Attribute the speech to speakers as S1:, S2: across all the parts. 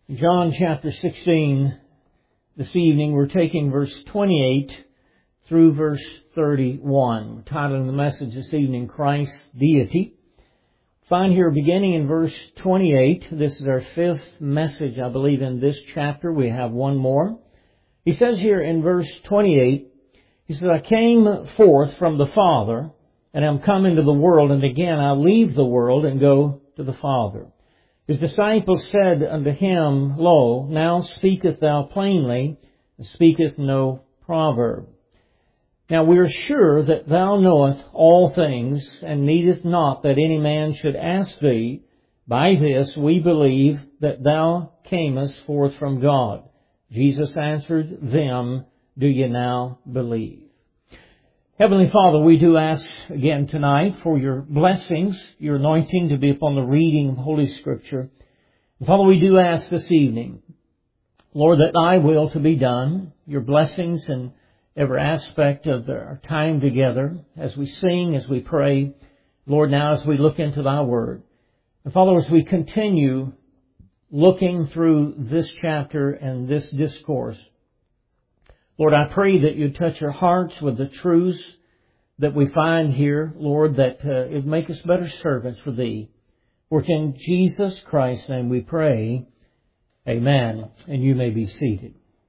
S1: John chapter 16 this evening. We're taking verse 28 through verse 31. We're titling the message this evening, Christ's Deity. Find here beginning in verse 28. This is our fifth message, I believe, in this chapter. We have one more. He says here in verse 28, he says, I came forth from the Father, and am come into the world, and again I leave the world and go to the Father. His disciples said unto him, Lo, now speakest thou plainly, and speaketh no proverb. Now we are sure that thou knowest all things, and needeth not that any man should ask thee. By this we believe that thou camest forth from God. Jesus answered them, Do ye now believe? Heavenly Father, we do ask again tonight for your blessings, your anointing to be upon the reading of Holy Scripture. And Father, we do ask this evening, Lord, that thy will to be done, your blessings in every aspect of our time together, as we sing, as we pray, Lord, now as we look into thy word. And Father, as we continue looking through this chapter and this discourse, Lord, I pray that you touch our hearts with the truths that we find here, Lord, that it make us better servants for thee. For it's in Jesus Christ's name we pray. Amen. And you may be seated.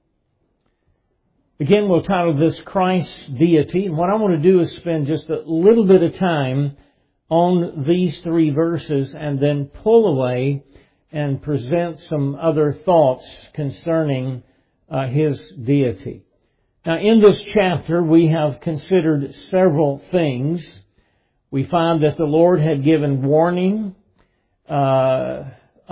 S1: Again, we'll title this Christ's Deity. And what I want to do is spend just a little bit of time on these three verses and then pull away and present some other thoughts concerning His deity. Now, in this chapter, we have considered several things. We find that the Lord had given warning of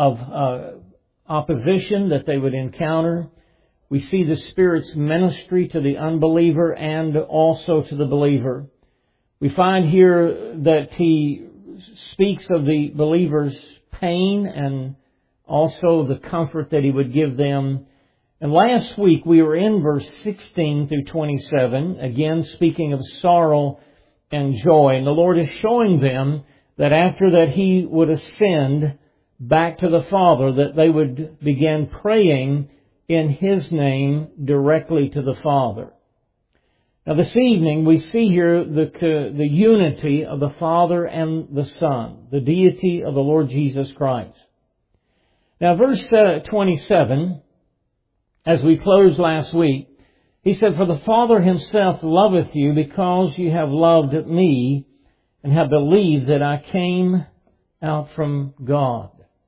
S1: opposition that they would encounter. We see the Spirit's ministry to the unbeliever and also to the believer. We find here that He speaks of the believer's pain and also the comfort that He would give them. And last week we were in verse 16 through 27, again speaking of sorrow and joy. And the Lord is showing them that after that He would ascend back to the Father, that they would begin praying in His name directly to the Father. Now this evening we see here the unity of the Father and the Son, the deity of the Lord Jesus Christ. Now verse 27, as we closed last week, He said, For the Father Himself loveth you, because you have loved me, and have believed that I came out from God.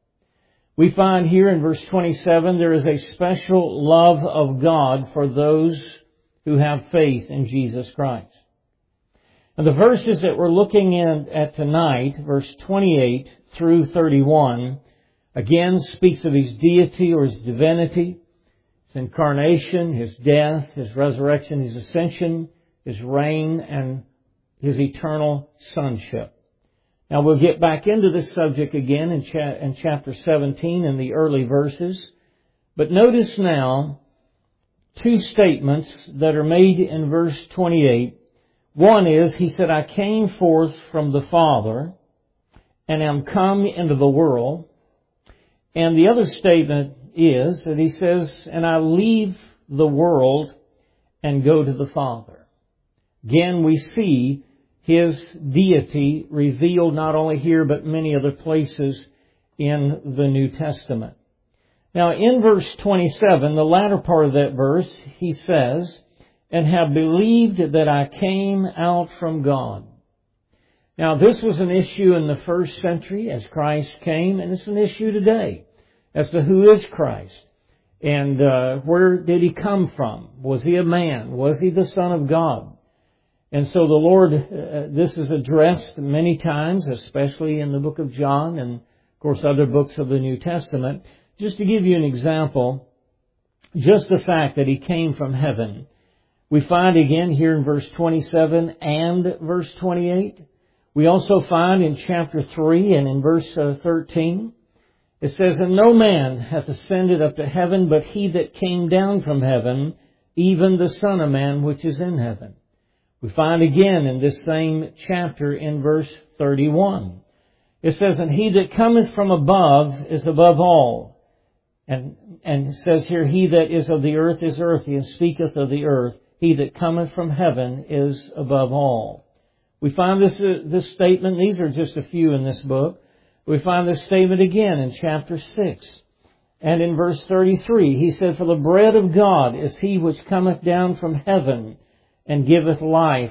S1: We find here in verse 27, there is a special love of God for those who have faith in Jesus Christ. And the verses that we're looking at tonight, verse 28 through 31, again speaks of His deity or His divinity, His incarnation, His death, His resurrection, His ascension, His reign, and His eternal sonship. Now we'll get back into this subject again in chapter 17 in the early verses. But notice now two statements that are made in verse 28. One is, He said, I came forth from the Father and am come into the world. And the other statement is that He says, and I leave the world and go to the Father. Again, we see His deity revealed not only here but many other places in the New Testament. Now in verse 27, the latter part of that verse, He says, and have believed that I came out from God. Now this was an issue in the first century as Christ came, and it's an issue today as to who is Christ and where did He come from. Was He a man? Was He the Son of God? And so the Lord, this is addressed many times, especially in the book of John and, of course, other books of the New Testament. Just to give you an example, just the fact that He came from heaven. We find again here in verse 27 and verse 28. We also find in chapter 3 and in verse 13, it says, And no man hath ascended up to heaven, but He that came down from heaven, even the Son of Man which is in heaven. We find again in this same chapter in verse 31. It says, And He that cometh from above is above all. And it says here, he that is of the earth is earthy, and speaketh of the earth. He that cometh from heaven is above all. We find this statement, these are just a few in this book. We find this statement again in chapter 6. And in verse 33, he said, for the bread of God is he which cometh down from heaven and giveth life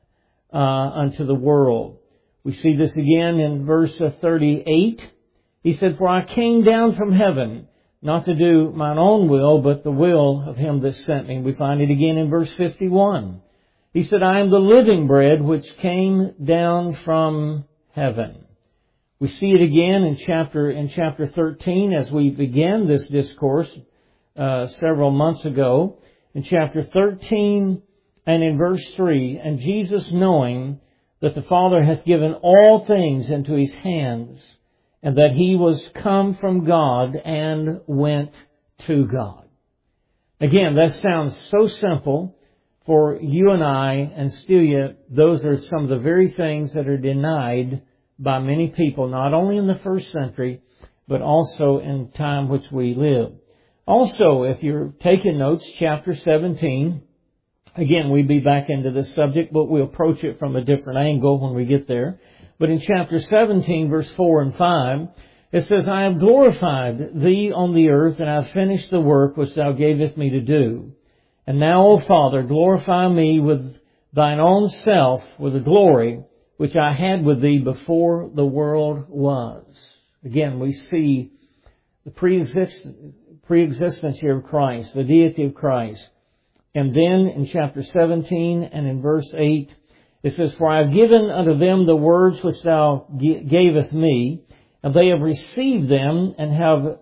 S1: unto the world. We see this again in verse 38. He said, for I came down from heaven, not to do mine own will, but the will of him that sent me. We find it again in verse 51. He said, I am the living bread which came down from heaven. We see it again in chapter 13 as we began this discourse several months ago. In chapter 13 and in verse 3, and Jesus knowing that the Father hath given all things into his hands, and that he was come from God and went to God. Again, that sounds so simple for you and I, and still yet those are some of the very things that are denied by many people, not only in the first century, but also in time which we live. Also, if you're taking notes, chapter 17, again, we'll be back into this subject, but we'll approach it from a different angle when we get there. But in chapter 17, verse 4 and 5, it says, I have glorified thee on the earth, and I have finished the work which thou gavest me to do. And now, O Father, glorify me with thine own self, with the glory which I had with thee before the world was. Again, we see the pre-existence here of Christ, the deity of Christ. And then in chapter 17 and in verse 8, it says, for I have given unto them the words which thou gavest me, and they have received them, and have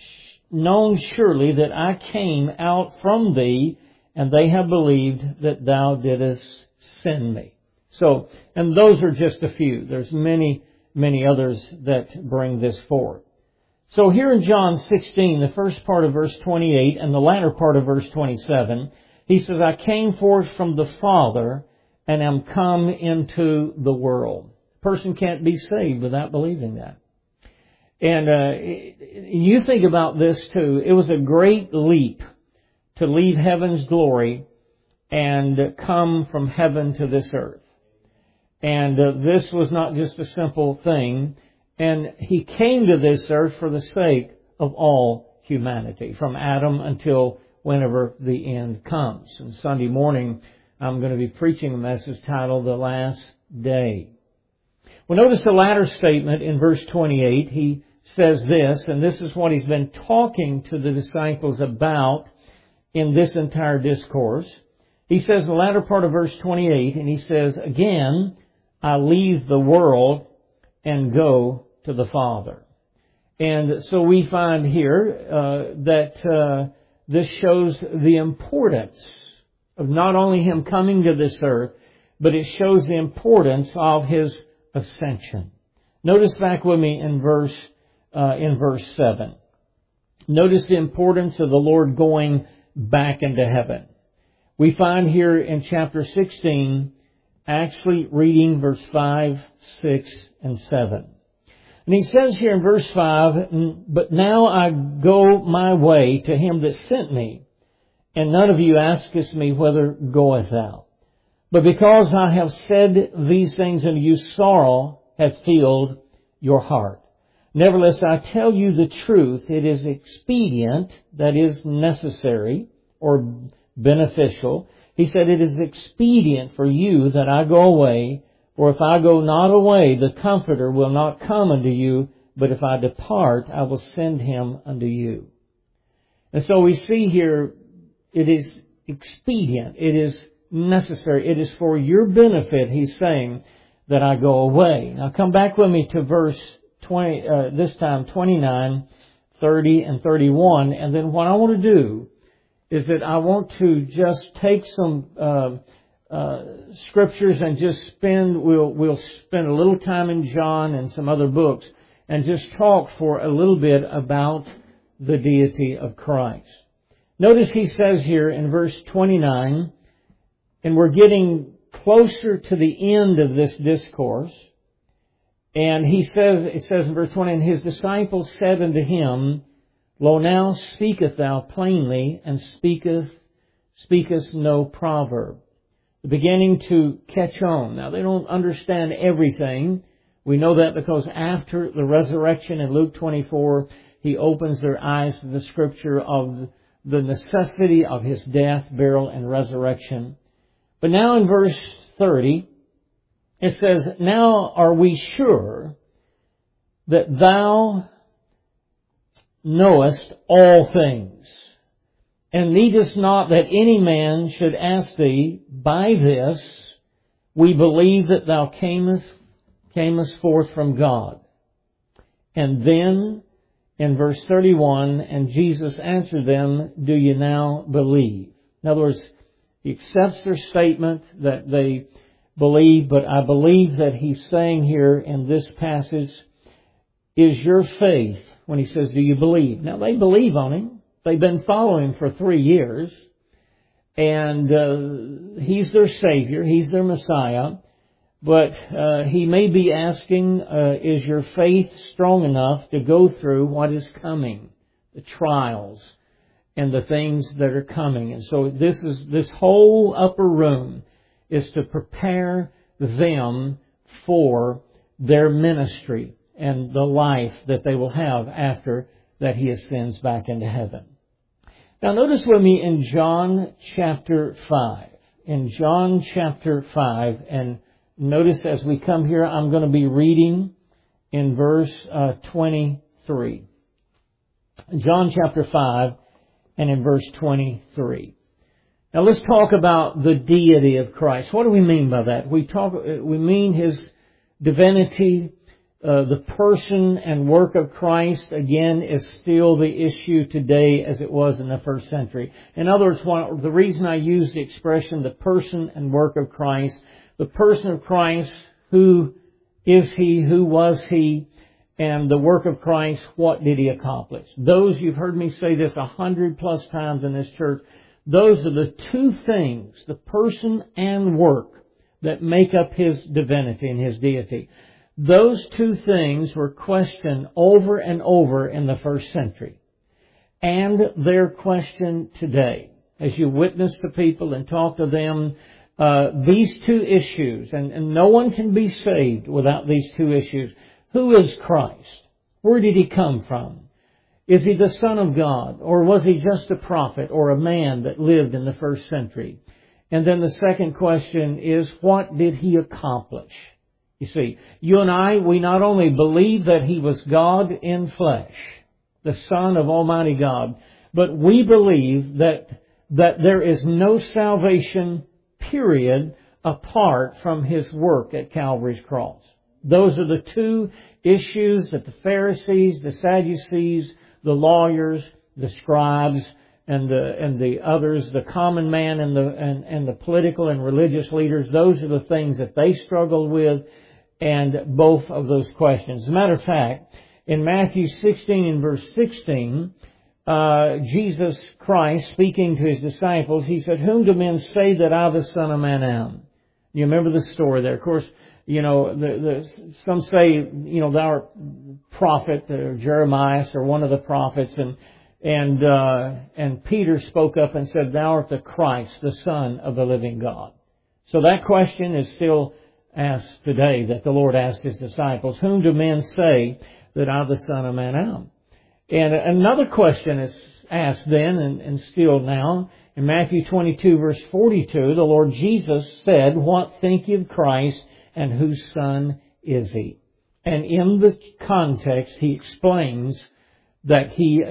S1: known surely that I came out from thee, and they have believed that thou didst send me. So, and those are just a few. There's many, many others that bring this forth. So here in John 16, the first part of verse 28 and the latter part of verse 27, he says, I came forth from the Father and am come into the world. A person can't be saved without believing that. And you think about this too. It was a great leap to leave heaven's glory and come from heaven to this earth. And this was not just a simple thing. And he came to this earth for the sake of all humanity, from Adam until whenever the end comes. And Sunday morning, I'm going to be preaching a message titled, The Last Day. Well, notice the latter statement in verse 28. He says this, and this is what he's been talking to the disciples about in this entire discourse. He says in the latter part of verse 28, and he says, again, I leave the world and go to the Father. And so we find here that this shows the importance of not only him coming to this earth, but it shows the importance of his ascension. Notice back with me in verse 7. Notice the importance of the Lord going back into heaven. We find here in chapter 16, actually reading verse 5, 6, and 7. And he says here in verse 5, but now I go my way to him that sent me, and none of you asketh me, whither goeth thou? But because I have said these things unto you, sorrow hath filled your heart. Nevertheless, I tell you the truth, it is expedient, that is necessary, or beneficial. He said, it is expedient for you that I go away, for if I go not away, the Comforter will not come unto you, but if I depart, I will send him unto you. And so we see here, it is expedient, it is necessary, it is for your benefit, he's saying, that I go away. Now come back with me to verse 20, this time 29, 30, and 31, and then what I want to do is that I want to just take some scriptures and just we'll spend a little time in John and some other books and just talk for a little bit about the deity of Christ. Notice he says here in verse 29, and we're getting closer to the end of this discourse, and it says in verse 20, and his disciples said unto him, Lo, now speaketh thou plainly, and speakest no proverb. Beginning to catch on. Now, they don't understand everything. We know that because after the resurrection in Luke 24, He opens their eyes to the Scripture of the necessity of His death, burial, and resurrection. But now in verse 30, it says, Now are we sure that thou knowest all things, and needest not that any man should ask thee. By this we believe that thou camest forth from God. And then in verse 31, and Jesus answered them, Do you now believe? In other words, He accepts their statement that they believe, but I believe that He's saying here in this passage, is your faith, when He says, do you believe? Now, they believe on Him. They've been following Him for 3 years. And He's their Savior. He's their Messiah. But He may be asking, is your faith strong enough to go through what is coming? The trials and the things that are coming. And so this whole upper room is to prepare them for their ministry and the life that they will have after that He ascends back into heaven. Now notice with me in John chapter 5. In John chapter 5, and notice as we come here, I'm going to be reading in verse 23. John chapter 5 and in verse 23. Now let's talk about the deity of Christ. What do we mean by that? We mean His divinity. The person and work of Christ, again, is still the issue today as it was in the first century. In other words, the reason I use the expression the person and work of Christ, the person of Christ, who is He, who was He, and the work of Christ, what did He accomplish? Those, you've heard me say this 100+ times in this church, those are the two things, the person and work, that make up His divinity and His deity. Those two things were questioned over and over in the first century. And they're questioned today. As you witness to people and talk to them, these two issues, and no one can be saved without these two issues. Who is Christ? Where did He come from? Is He the Son of God? Or was He just a prophet or a man that lived in the first century? And then the second question is, what did He accomplish? You see, you and I, we not only believe that He was God in flesh, the Son of Almighty God, but we believe that there is no salvation, period, apart from His work at Calvary's cross. Those are the two issues that the Pharisees, the Sadducees, the lawyers, the scribes, and the others, the common man and the political and religious leaders, those are the things that they struggled with. And both of those questions. As a matter of fact, in Matthew 16 and verse 16, Jesus Christ, speaking to His disciples, He said, Whom do men say that I, the Son of Man, am? You remember the story there. Of course, some say, thou art prophet, or Jeremiah, or one of the prophets, and Peter spoke up and said, Thou art the Christ, the Son of the living God. So that question is still asked today, that the Lord asked His disciples, Whom do men say that I, the Son of Man, am? And another question is asked then and still now. In Matthew 22 verse 42, the Lord Jesus said, What think ye of Christ, and whose Son is He? And in the context, He explains that He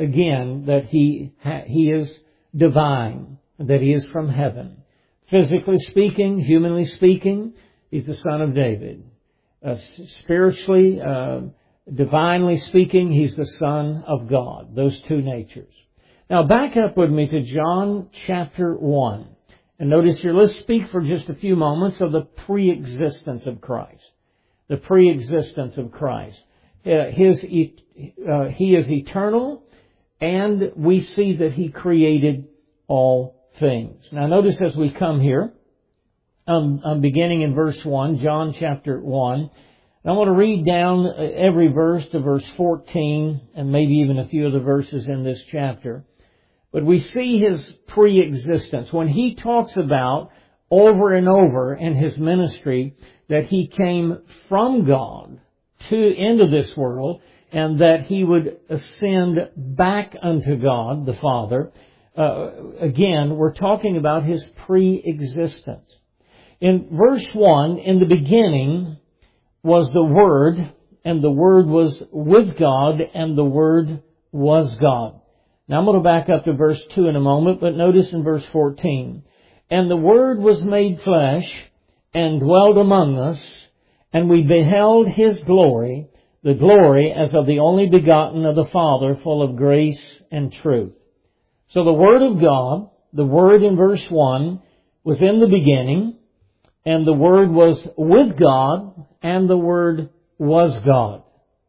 S1: is divine, that He is from heaven. Physically speaking, humanly speaking, He's the Son of David. Spiritually, divinely speaking, He's the Son of God. Those two natures. Now back up with me to John chapter 1. And notice here, let's speak for just a few moments of the pre-existence of Christ. The pre-existence of Christ. He is eternal, and we see that He created all things. Now notice as we come here, I'm beginning in verse 1, John chapter 1. And I want to read down every verse to verse 14 and maybe even a few of the verses in this chapter. But we see His pre-existence. When He talks about over and over in His ministry that He came from God into this world and that He would ascend back unto God the Father, again, we're talking about His pre-existence. In verse 1, in the beginning was the Word, and the Word was with God, and the Word was God. Now I'm going to back up to verse 2 in a moment, but notice in verse 14. And the Word was made flesh, and dwelled among us, and we beheld His glory, the glory as of the only begotten of the Father, full of grace and truth. So the Word of God, the Word in verse 1, was in the beginning, and the Word was with God, and the Word was God.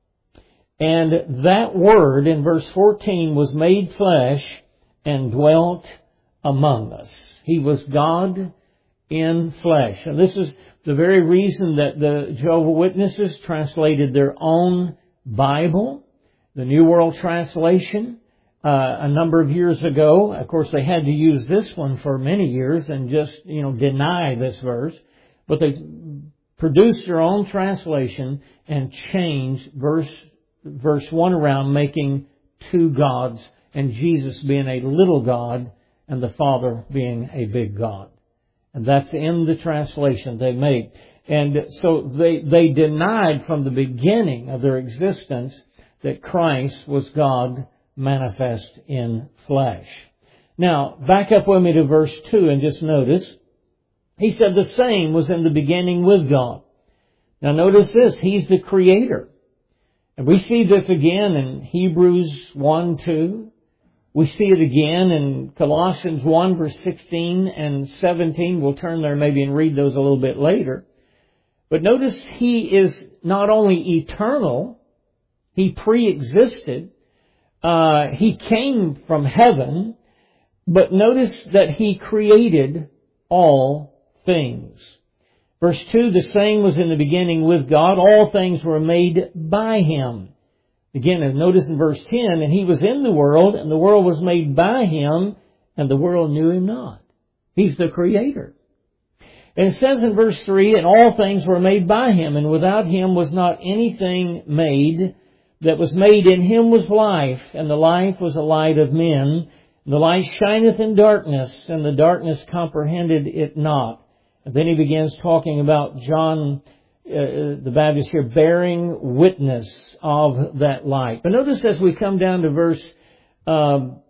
S1: And that Word in verse 14 was made flesh and dwelt among us. He was God in flesh. And this is the very reason that the Jehovah's Witnesses translated their own Bible, the New World Translation, a number of years ago. Of course, they had to use this one for many years and just, deny this verse. But they produced their own translation and changed verse 1 around, making two gods, and Jesus being a little God and the Father being a big God. And that's in the translation they made. And so they denied from the beginning of their existence that Christ was God manifest in flesh. Now, back up with me to verse 2 and just notice. He said the same was in the beginning with God. Now notice this, He's the Creator. And we see this again in Hebrews 1:2. We see it again in Colossians 1 verse 16 and 17. We'll turn there maybe and read those a little bit later. But notice He is not only eternal, He pre-existed, He came from heaven, but notice that He created all things. Verse 2, the same was in the beginning with God. All things were made by Him. Again, notice in verse 10, and He was in the world, and the world was made by Him, and the world knew Him not. He's the Creator. And it says in verse 3, and all things were made by Him, and without Him was not anything made that was made. In Him was life, and the life was the light of men. And the light shineth in darkness, and the darkness comprehended it not. And then he begins talking about John the Baptist here bearing witness of that light. But notice as we come down to verse 14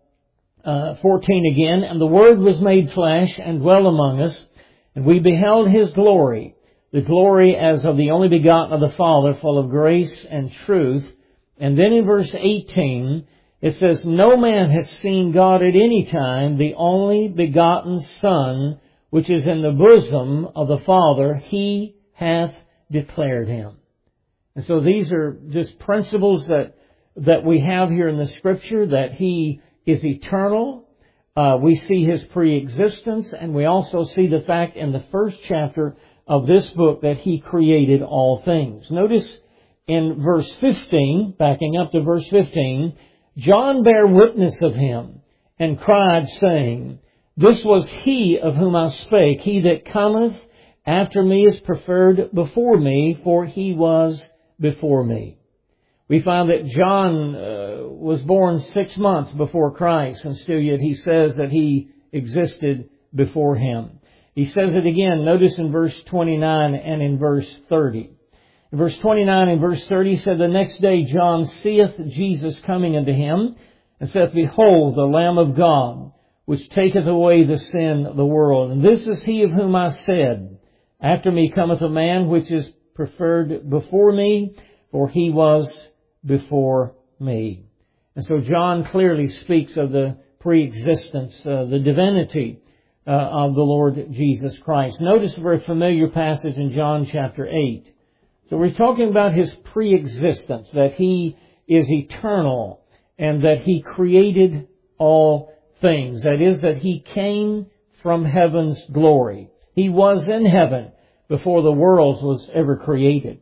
S1: again, and the Word was made flesh and dwelt among us, and we beheld His glory, the glory as of the only begotten of the Father, full of grace and truth. And then in verse 18, it says, no man hath seen God at any time, the only begotten Son, which is in the bosom of the Father, He hath declared Him. And so these are just principles that we have here in the Scripture, that He is eternal. We see His pre-existence, and we also see the fact in the first chapter of this book that He created all things. Notice in verse 15, backing up to verse 15, John bare witness of Him, and cried, saying, this was He of whom I spake. He that cometh after me is preferred before me, for He was before me. We find that John was born 6 months before Christ, and still yet he says that He existed before Him. He says it again, notice in verse 29 and in verse 30. In verse 29 and verse 30 he said, the next day John seeth Jesus coming unto him, and saith, behold, the Lamb of God, which taketh away the sin of the world. And this is He of whom I said, after me cometh a man which is preferred before me, for He was before me. And so John clearly speaks of the pre-existence, the divinity of the Lord Jesus Christ. Notice a very familiar passage in John chapter 8. So we're talking about His pre-existence, that He is eternal and that He created all things. That is, that He came from heaven's glory. He was in heaven before the world was ever created.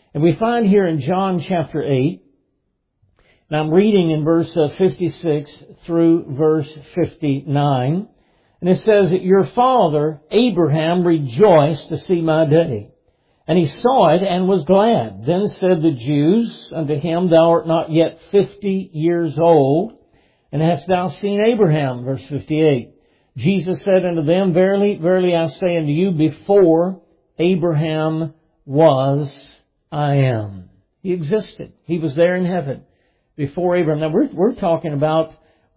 S1: And we find here in John chapter 8, and I'm reading in verse 56 through verse 59, and it says that your father Abraham rejoiced to see my day. And he saw it and was glad. Then said the Jews unto him, Thou art not yet 50 years old, and hast thou seen Abraham? Verse 58. Jesus said unto them, Verily, verily, I say unto you, before Abraham was, I am. He existed. He was there in heaven before Abraham. Now we're talking about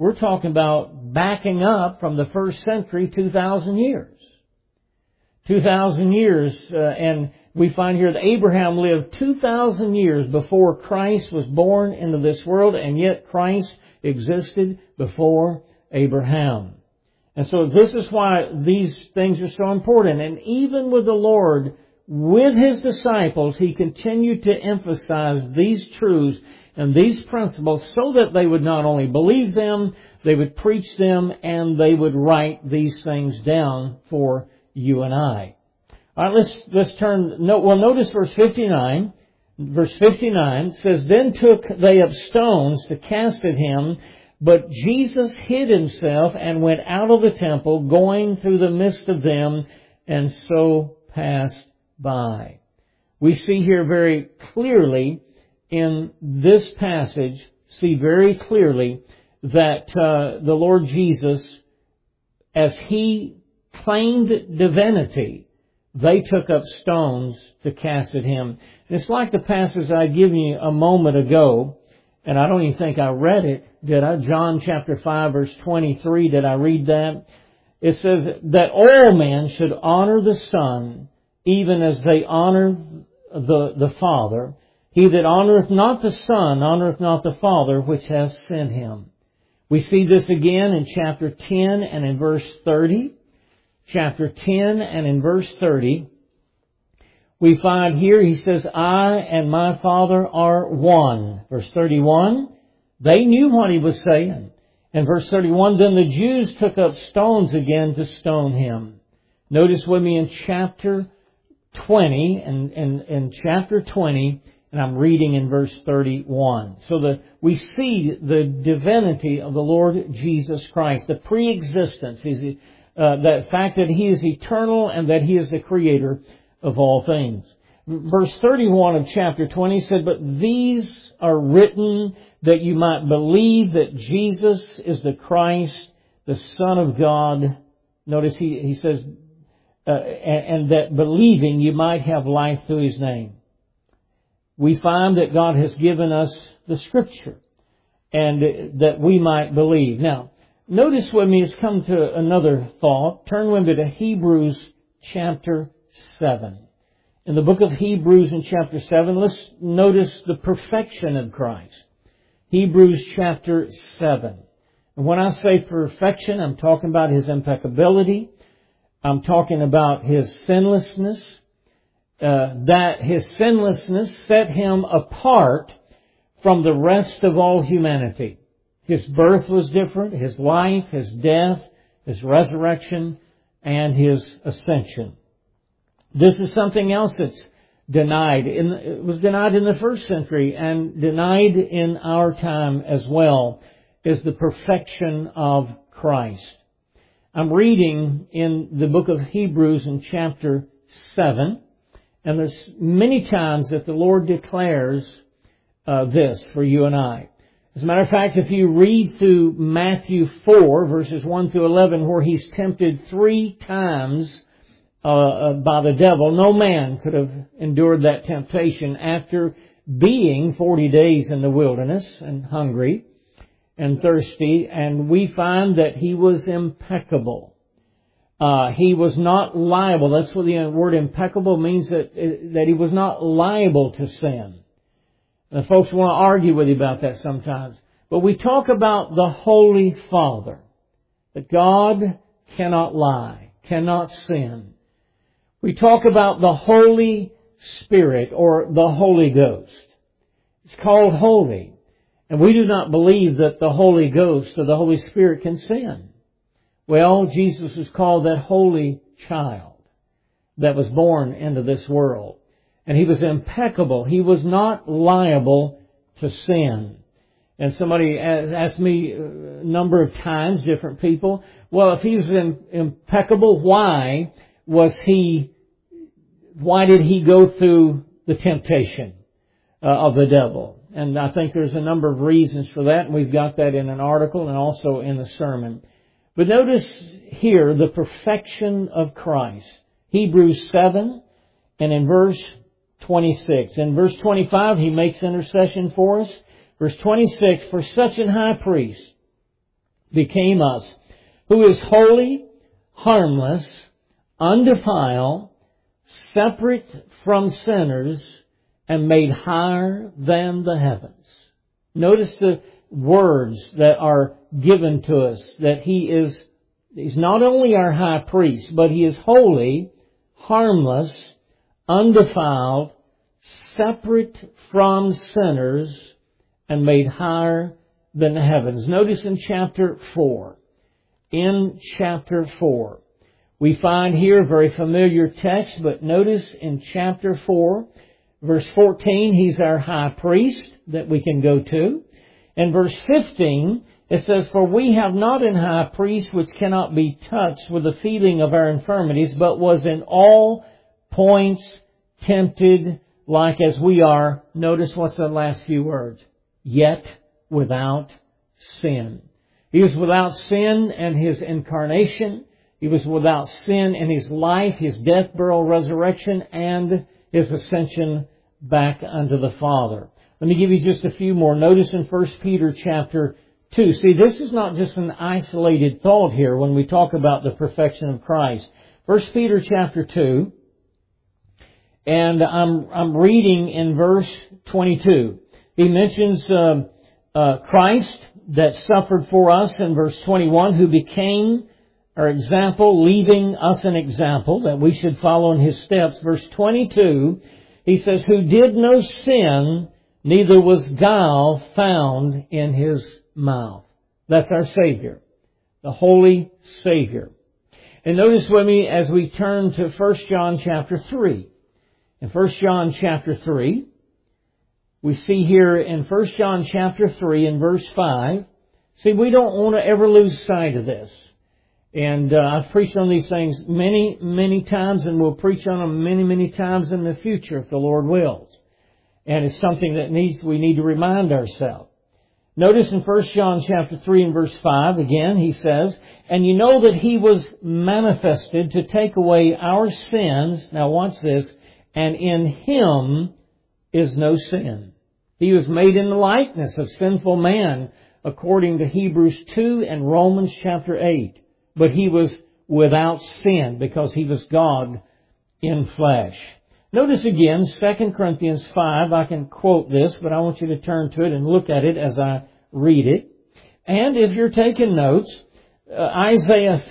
S1: backing up from the first century, 2,000 years. 2,000 years, and we find here that Abraham lived 2,000 years before Christ was born into this world, and yet Christ existed before Abraham. And so this is why these things are so important. And even with the Lord, with His disciples, He continued to emphasize these truths and these principles so that they would not only believe them, they would preach them, and they would write these things down for you and I. All right, let's turn. Notice verse 59. Verse 59 says, Then took they up stones to cast at him, but Jesus hid himself and went out of the temple, going through the midst of them, and so passed by. We see here very clearly in this passage, very clearly that the Lord Jesus, as He claimed divinity, they took up stones to cast at Him. And it's like the passage I gave you a moment ago, and I don't even think I read it, did I? John chapter 5 verse 23, did I read that? It says that all men should honor the Son, even as they honor the Father. He that honoreth not the Son, honoreth not the Father which hath sent Him. We see this again in chapter 10 and in verse 30. Chapter 10 and in verse 30, we find here, He says, I and my Father are one. Verse 31, they knew what He was saying. And verse 31, then the Jews took up stones again to stone Him. Notice with me in chapter 20, in chapter 20, and I'm reading in verse 31. So we see the divinity of the Lord Jesus Christ, the pre-existence, the fact that He is eternal and that He is the creator of all things. Verse 31 of chapter 20 said, But these are written that you might believe that Jesus is the Christ, the Son of God. Notice he says, and that believing you might have life through His name. We find that God has given us the Scripture and that we might believe. Now, notice with me, it's come to another thought. Turn with me to Hebrews chapter 7. In the book of Hebrews in chapter 7, let's notice the perfection of Christ. Hebrews chapter 7. And when I say perfection, I'm talking about His impeccability. I'm talking about His sinlessness. That His sinlessness set Him apart from the rest of all humanity. His birth was different, His life, His death, His resurrection, and His ascension. This is something else that's denied. It was denied in the first century and denied in our time as well, is the perfection of Christ. I'm reading in the book of Hebrews in chapter 7, and there's many times that the Lord declares this for you and I. As a matter of fact, if you read through Matthew 4, verses 1 through 11, where He's tempted 3 times by the devil, no man could have endured that temptation after being 40 days in the wilderness and hungry and thirsty. And we find that He was impeccable. He was not liable. That's what the word impeccable means, that He was not liable to sin. And folks want to argue with you about that sometimes. But we talk about the Holy Father, that God cannot lie, cannot sin. We talk about the Holy Spirit or the Holy Ghost. It's called holy. And we do not believe that the Holy Ghost or the Holy Spirit can sin. Well, Jesus was called that holy child that was born into this world. And He was impeccable. He was not liable to sin. And somebody asked me a number of times, different people, well, if He's impeccable, why did He go through the temptation of the devil? And I think there's a number of reasons for that, and we've got that in an article and also in the sermon. But notice here the perfection of Christ. Hebrews 7 and in verse 26. In verse 25, He makes intercession for us. Verse 26, for such an high priest became us, who is holy, harmless, undefiled, separate from sinners, and made higher than the heavens. Notice the words that are given to us, that He's not only our high priest, but He is holy, harmless, undefiled, separate from sinners, and made higher than the heavens. Notice in chapter 4. In chapter 4. We find here a very familiar text, but notice in chapter 4, verse 14, He's our high priest that we can go to. In verse 15, it says, for we have not an high priest which cannot be touched with the feeling of our infirmities, but was in all points tempted like as we are. Notice what's the last few words. Yet without sin. He was without sin in His incarnation. He was without sin in His life, His death, burial, resurrection, and His ascension back unto the Father. Let me give you just a few more. Notice in 1 Peter chapter 2. See, this is not just an isolated thought here when we talk about the perfection of Christ. 1 Peter chapter 2, and I'm reading in verse 22. He mentions Christ that suffered for us in verse 21, who became our example, leaving us an example that we should follow in His steps. Verse 22, he says, who did no sin, neither was guile found in His mouth. That's our Savior, the Holy Savior. And notice with me as we turn to 1 John chapter 3. In 1 John chapter 3, we see here in 1 John chapter 3 in verse 5, see, we don't want to ever lose sight of this. And I've preached on these things many, many times, and we'll preach on them many, many times in the future if the Lord wills. And it's something that we need to remind ourselves. Notice in 1 John chapter 3 and verse 5, again, he says, and you know that He was manifested to take away our sins. Now watch this. And in Him is no sin. He was made in the likeness of sinful man, according to Hebrews 2 and Romans chapter 8. But He was without sin because He was God in flesh. Notice again, 2 Corinthians 5, I can quote this, but I want you to turn to it and look at it as I read it. And if you're taking notes, Isaiah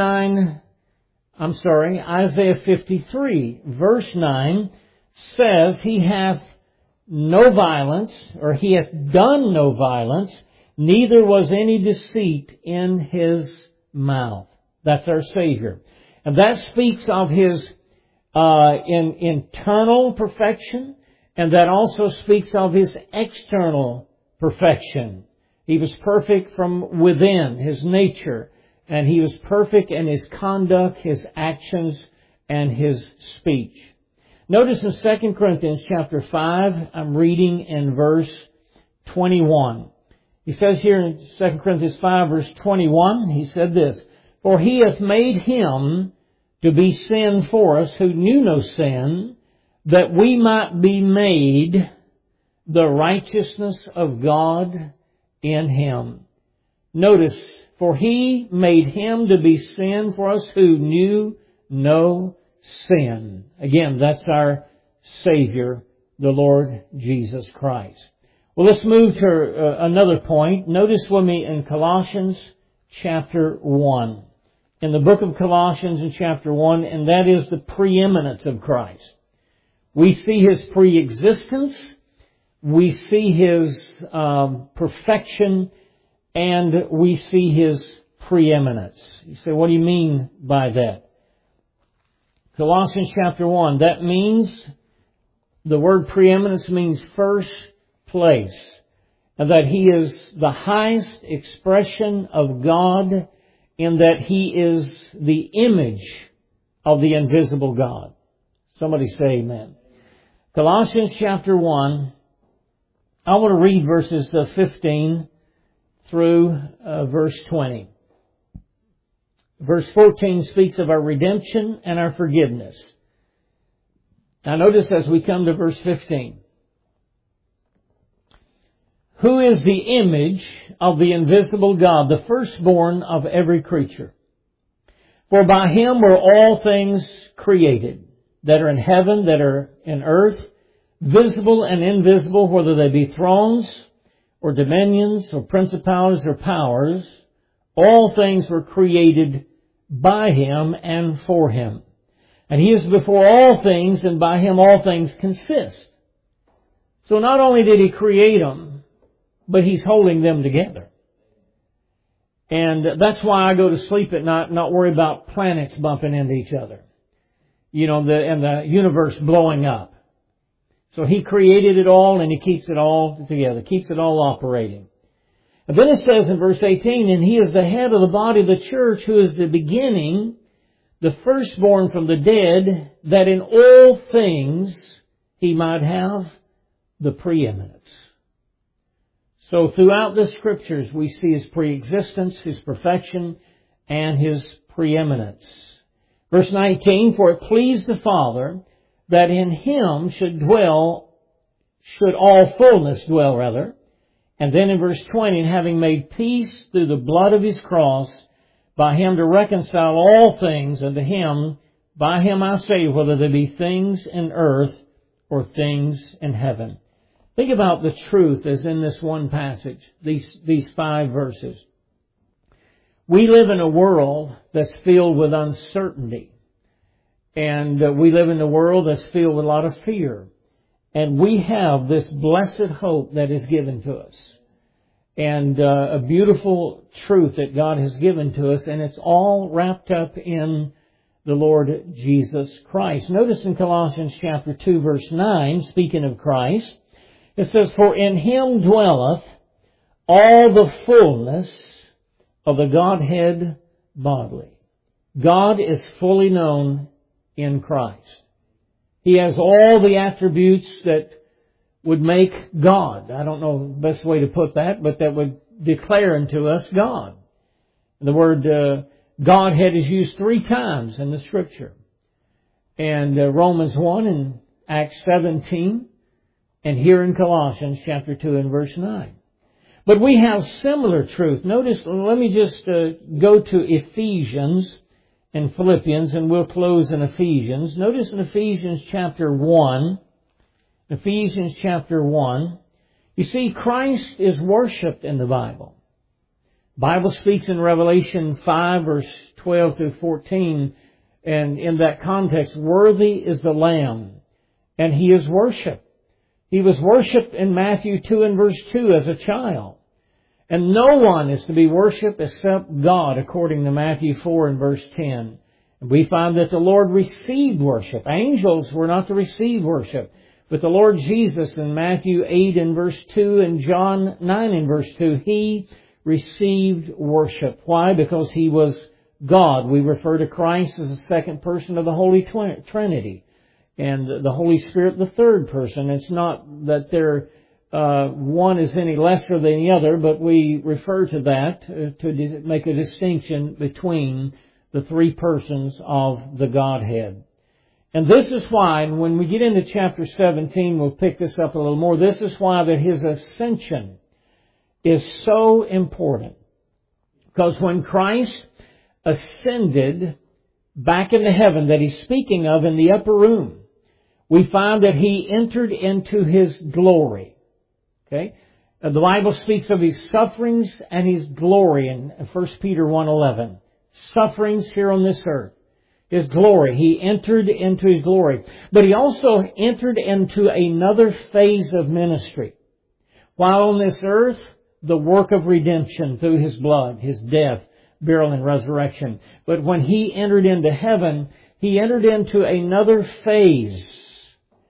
S1: 53, verse 9, says, He hath no violence, or He hath done no violence, neither was any deceit in His mouth. That's our Savior. And that speaks of His in internal perfection, and that also speaks of His external perfection. He was perfect from within, His nature, and He was perfect in His conduct, His actions, and His speech. Notice in 2 Corinthians chapter 5, I'm reading in verse 21. He says here in 2 Corinthians 5 verse 21, he said this, for He hath made Him to be sin for us who knew no sin, that we might be made the righteousness of God in Him. Notice, for He made Him to be sin for us who knew no sin. Again, that's our Savior, the Lord Jesus Christ. Well, let's move to another point. Notice with me in Colossians chapter 1. In the book of Colossians in chapter 1, and that is the preeminence of Christ. We see His preexistence, we see His perfection, and we see His preeminence. You say, what do you mean by that? Colossians chapter 1, that means The word preeminence means first place, and that He is the highest expression of God in that He is the image of the invisible God. Somebody say amen. Colossians chapter 1, I want to read verses 15 through verse 20. Verse 14 speaks of our redemption and our forgiveness. Now notice as we come to verse 15. Who is the image of the invisible God, the firstborn of every creature? For by Him were all things created, that are in heaven, that are in earth, visible and invisible, whether they be thrones, or dominions, or principalities, or powers. All things were created by Him and for Him. And He is before all things, and by Him all things consist. So not only did He create them, but He's holding them together. And that's why I go to sleep at night, not worry about planets bumping into each other. And the universe blowing up. So He created it all, and He keeps it all together, keeps it all operating. And then it says in verse 18, and He is the head of the body of the church, who is the beginning, the firstborn from the dead, that in all things He might have the preeminence. So throughout the Scriptures we see His preexistence, His perfection, and His preeminence. Verse 19, for it pleased the Father that in Him should all fullness dwell. And then in verse 20, and having made peace through the blood of His cross, by Him to reconcile all things unto Him, by Him I say, whether they be things in earth or things in heaven. Think about the truth as in this one passage, these 5 verses. We live in a world that's filled with uncertainty. And we live in a world that's filled with a lot of fear. And we have this blessed hope that is given to us. And a beautiful truth that God has given to us. And it's all wrapped up in the Lord Jesus Christ. Notice in Colossians chapter 2 verse 9, speaking of Christ, it says, for in Him dwelleth all the fullness of the Godhead bodily. God is fully known in Christ. He has all the attributes that would make God. I don't know the best way to put that, but that would declare unto us God. The word Godhead is used 3 times in the Scripture. And Romans 1 and Acts 17, and here in Colossians chapter 2 and verse 9. But we have similar truth. Notice, let me just go to Ephesians and Philippians, and we'll close in Ephesians. Notice in Ephesians chapter 1, you see Christ is worshipped in the Bible. The Bible speaks in Revelation 5 verse 12 through 14, and in that context, worthy is the Lamb, and He is worshipped. He was worshipped in Matthew 2 and verse 2 as a child. And no one is to be worshipped except God, according to Matthew 4 and verse 10. And we find that the Lord received worship. Angels were not to receive worship. But the Lord Jesus in Matthew 8 and verse 2 and John 9 and verse 2, He received worship. Why? Because He was God. We refer to Christ as the second person of the Holy Trinity. And the Holy Spirit, the third person. It's not that one is any lesser than the other, but we refer to that to make a distinction between the 3 persons of the Godhead. And this is why, and when we get into chapter 17, we'll pick this up a little more. This is why that His ascension is so important. Because when Christ ascended back into heaven, that He's speaking of in the upper room, we find that He entered into His glory. Okay? The Bible speaks of His sufferings and His glory in 1 Peter 1:11. Sufferings here on this earth. His glory. He entered into His glory. But He also entered into another phase of ministry. While on this earth, the work of redemption through His blood, His death, burial, and resurrection. But when He entered into heaven, He entered into another phase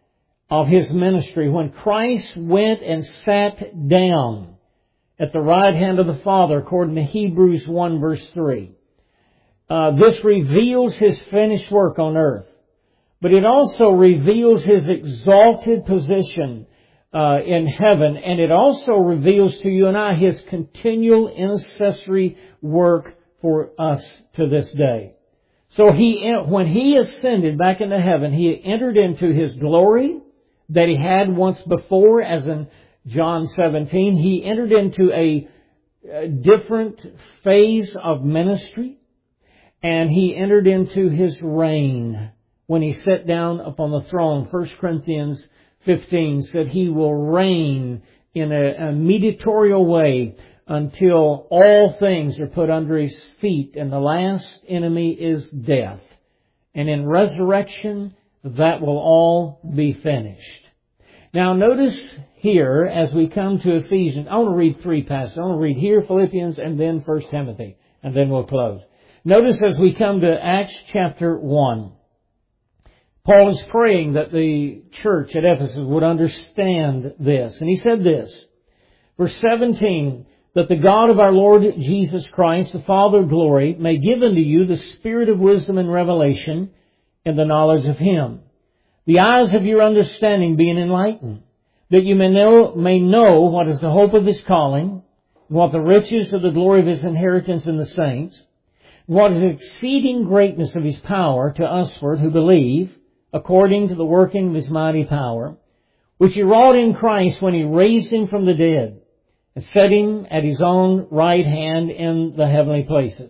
S1: of His ministry, when Christ went and sat down at the right hand of the Father, according to Hebrews 1 verse 3. This reveals His finished work on earth. But it also reveals His exalted position in heaven. And it also reveals to you and I His continual intercessory work for us to this day. So when He ascended back into heaven, He entered into His glory that He had once before, as in John 17. He entered into a different phase of ministry, and He entered into His reign when He sat down upon the throne. 1 Corinthians 15 said He will reign in a mediatorial way until all things are put under His feet, and the last enemy is death. And in resurrection, that will all be finished. Now notice here, as we come to Ephesians, I want to read three passages. I want to read here, Philippians, and then 1 Timothy, and then we'll close. Notice as we come to Acts chapter 1, Paul is praying that the church at Ephesus would understand this. And he said this, verse 17, that the God of our Lord Jesus Christ, the Father of glory, may give unto you the spirit of wisdom and revelation in the knowledge of Him, the eyes of your understanding being enlightened, that you may know what is the hope of His calling, and what the riches of the glory of His inheritance in the saints, what is the exceeding greatness of His power to usward who believe, according to the working of His mighty power, which He wrought in Christ when He raised Him from the dead, and set Him at His own right hand in the heavenly places.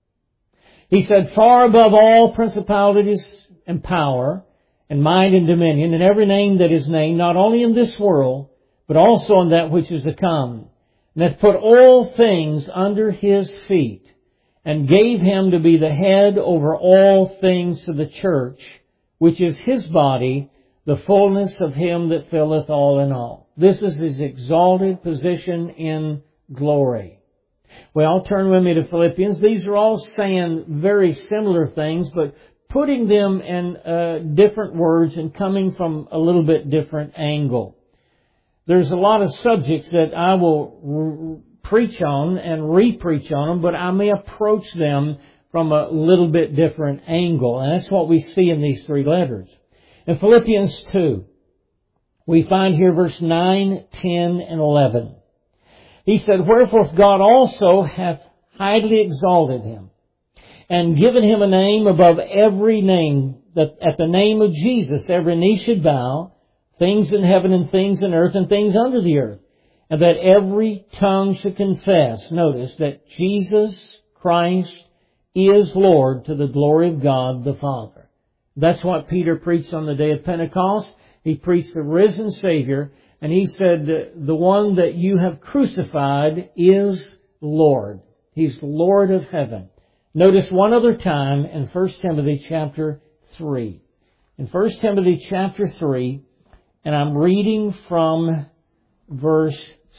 S1: He said, far above all principalities and power, and might and dominion, and every name that is named, not only in this world, but also in that which is to come, and hath put all things under His feet, and gave Him to be the head over all things to the church, which is His body, the fullness of Him that filleth all in all. This is His exalted position in glory. Well, turn with me to Philippians. These are all saying very similar things, but putting them in different words and coming from a little bit different angle. There's a lot of subjects that I will preach on and re-preach on them, but I may approach them from a little bit different angle. And that's what we see in these three letters. In Philippians 2, we find here verse 9, 10, and 11. He said, wherefore God also hath highly exalted Him, and given Him a name above every name, that at the name of Jesus every knee should bow, things in heaven and things in earth and things under the earth, and that every tongue should confess, notice, that Jesus Christ is Lord, to the glory of God the Father. That's what Peter preached on the day of Pentecost. He preached the risen Savior, and he said, the one that you have crucified is Lord. He's Lord of heaven. Notice one other time in 1 Timothy chapter 3. In 1 Timothy chapter 3, and I'm reading from verse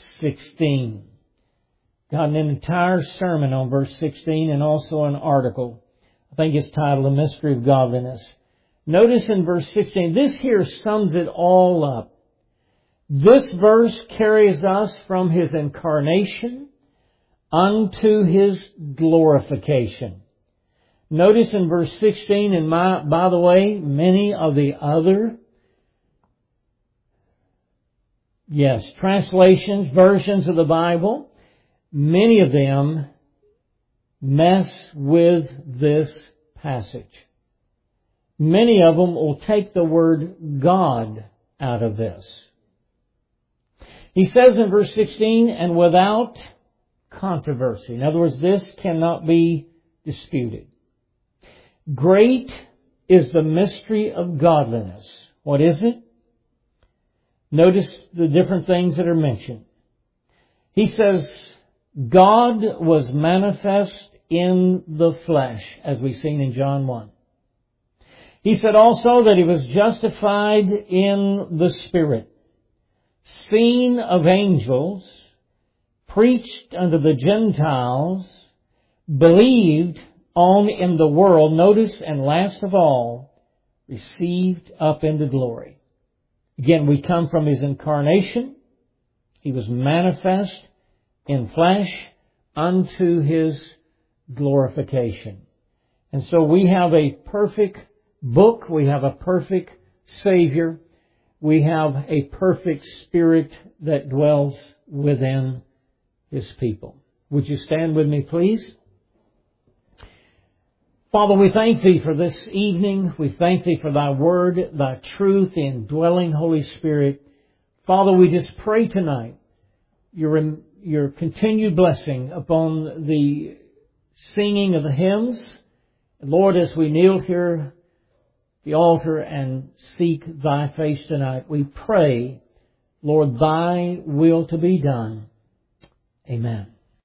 S1: 16. Got an entire sermon on verse 16 and also an article. I think it's titled, The Mystery of Godliness. Notice in verse 16, this here sums it all up. This verse carries us from His incarnation unto His glorification. Notice in verse 16, and by the way, many of the other translations, versions of the Bible, many of them mess with this passage. Many of them will take the word God out of this. He says in verse 16, and without controversy. In other words, this cannot be disputed. Great is the mystery of godliness. What is it? Notice the different things that are mentioned. He says, God was manifest in the flesh, as we've seen in John 1. He said also that He was justified in the Spirit, seen of angels, preached unto the Gentiles, believed on in the world, notice, and last of all, received up into glory. Again, we come from His incarnation. He was manifest in flesh unto His glorification. And so we have a perfect book. We have a perfect Savior. We have a perfect Spirit that dwells within His people. Would you stand with me, please? Father, we thank Thee for this evening. We thank Thee for Thy Word, Thy truth, the indwelling Holy Spirit. Father, we just pray tonight your continued blessing upon the singing of the hymns. Lord, as we kneel here at the altar and seek Thy face tonight, we pray, Lord, Thy will to be done. Amen.